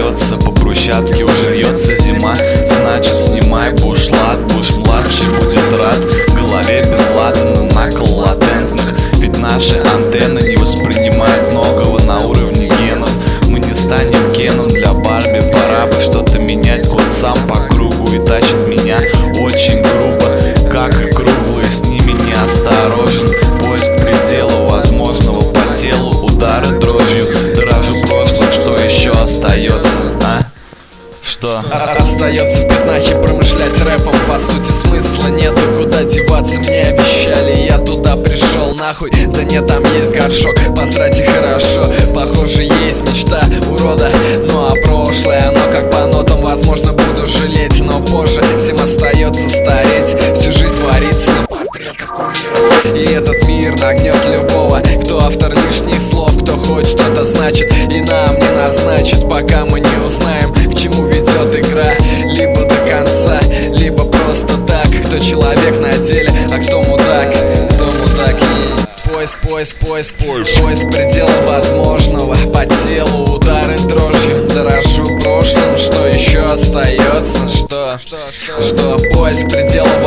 остается, по брусчатке уже льется зима. Значит, снимай бушлат, буш-младший будет рад голове Бен Ладена накол латентных. Ведь наши антенны не воспринимают многого на уровне генов. Мы не станем Кеном для Барби, пора бы что-то менять. Кот сам по кругу и тащит меня очень грубо, как и круглые, с ними неосторожен. Поиск предела возможного, по телу удары дрожью. Дорожу прошлым, что еще остается, а? Что? Остается в пятнахе промышлять рэпом. По сути смысла нету, куда деваться мне обещали. Я туда пришел нахуй, да нет, там есть горшок. Посрать и хорошо, похоже есть мечта урода. Ну а прошлое, оно как по нотам, возможно буду жалеть. Но позже всем остается стареть, всю жизнь вариться на портретах кумиров. И этот мир нагнет любого, кто автор лишних слов, кто хоть что-то значит и нам не назначит, пока мы не узнаем, к чему ведет игра. Либо до конца, либо просто так. Кто человек на деле, а кто мудак, кто мудак. И поиск предела возможного, по телу удары дрожью. Дорожу прошлым, что еще остается, что поиск предела